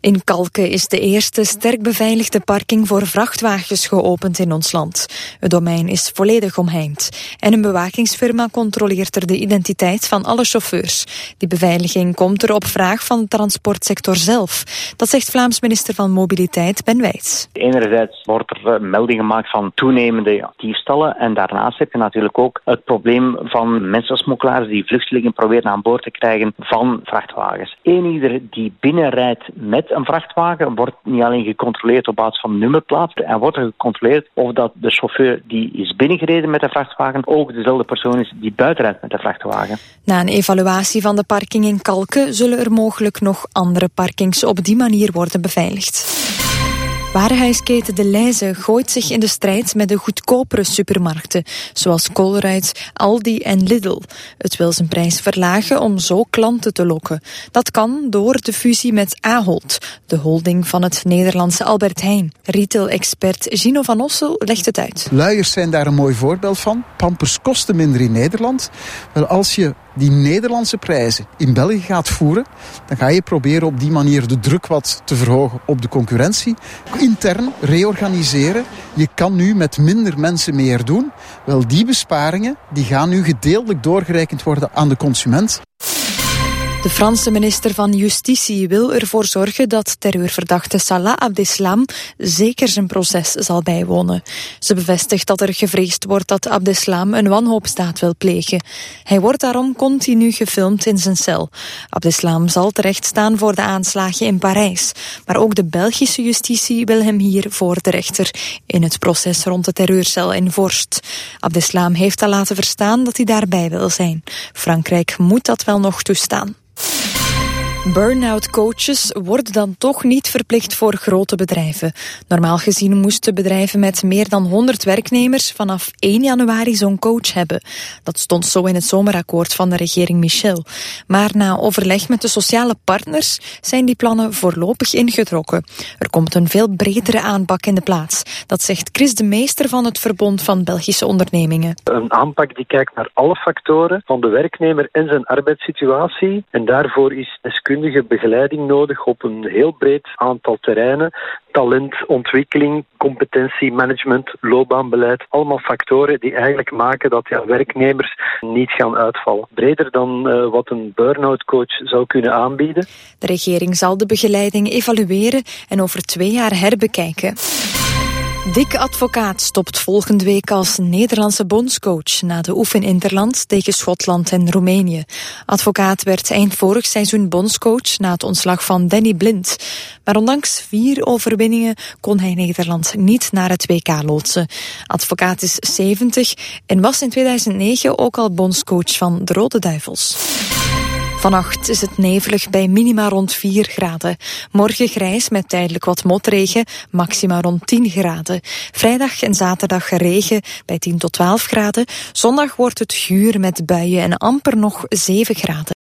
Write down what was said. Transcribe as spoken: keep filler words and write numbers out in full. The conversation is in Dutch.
In Kalke is de eerste sterk beveiligde parking voor vrachtwagens geopend in ons land. Het domein is volledig omheind. En een bewakingsfirma controleert er de identiteit van alle chauffeurs. Die beveiliging komt er op vraag van de transportsector zelf. Dat zegt Vlaams minister van Mobiliteit Ben Wijts. Enerzijds wordt er melding gemaakt van toenemende diefstallen. En daarnaast heb je natuurlijk ook het probleem van mensensmokkelaars die vluchtelingen proberen aan boord te krijgen van vrachtwagens. Eenieder die binnenrijdt met een vrachtwagen wordt niet alleen gecontroleerd op basis van nummerplaat, en wordt er gecontroleerd of dat de chauffeur die is binnengereden met de vrachtwagen ook dezelfde persoon is die buitenrijdt met de vrachtwagen. Na een evaluatie van de parking in Kalke zullen er mogelijk nog andere parkings op die manier worden beveiligd. Warenhuisketen De Leize gooit zich in de strijd met de goedkopere supermarkten, zoals Colruyt, Aldi en Lidl. Het wil zijn prijs verlagen om zo klanten te lokken. Dat kan door de fusie met Ahold, de holding van het Nederlandse Albert Heijn. Retail-expert Gino van Ossel legt het uit. Luiers zijn daar een mooi voorbeeld van. Pampers kosten minder in Nederland. Wel, als je die Nederlandse prijzen in België gaat voeren, dan ga je proberen op die manier de druk wat te verhogen op de concurrentie. Intern reorganiseren. Je kan nu met minder mensen meer doen. Wel, die besparingen die gaan nu gedeeltelijk doorgerekend worden aan de consument. De Franse minister van Justitie wil ervoor zorgen dat terreurverdachte Salah Abdeslam zeker zijn proces zal bijwonen. Ze bevestigt dat er gevreesd wordt dat Abdeslam een wanhoopsdaad wil plegen. Hij wordt daarom continu gefilmd in zijn cel. Abdeslam zal terechtstaan voor de aanslagen in Parijs. Maar ook de Belgische justitie wil hem hier voor de rechter in het proces rond de terreurcel in Vorst. Abdeslam heeft al laten verstaan dat hij daarbij wil zijn. Frankrijk moet dat wel nog toestaan. Burn-out coaches worden dan toch niet verplicht voor grote bedrijven. Normaal gezien moesten bedrijven met meer dan honderd werknemers vanaf één januari zo'n coach hebben. Dat stond zo in het zomerakkoord van de regering Michel. Maar na overleg met de sociale partners zijn die plannen voorlopig ingetrokken. Er komt een veel bredere aanpak in de plaats. Dat zegt Chris de Meester van het Verbond van Belgische Ondernemingen. Een aanpak die kijkt naar alle factoren van de werknemer en zijn arbeidssituatie. En daarvoor is deskundige begeleiding nodig op een heel breed aantal terreinen. Talent, ontwikkeling, competentie, management, loopbaanbeleid. Allemaal factoren die eigenlijk maken dat ja, werknemers niet gaan uitvallen. Breder dan uh, wat een burn-out coach zou kunnen aanbieden. De regering zal de begeleiding evalueren en over twee jaar herbekijken. Dick Advocaat stopt volgende week als Nederlandse bondscoach na de oefeninterland tegen Schotland en Roemenië. Advocaat werd eind vorig seizoen bondscoach na het ontslag van Danny Blind. Maar ondanks vier overwinningen kon hij Nederland niet naar het W K loodsen. Advocaat is zeventig en was in tweeduizend negen ook al bondscoach van de Rode Duivels. Vannacht is het nevelig bij minima rond vier graden. Morgen grijs met tijdelijk wat motregen, maxima rond tien graden. Vrijdag en zaterdag regen bij tien tot twaalf graden. Zondag wordt het guur met buien en amper nog zeven graden.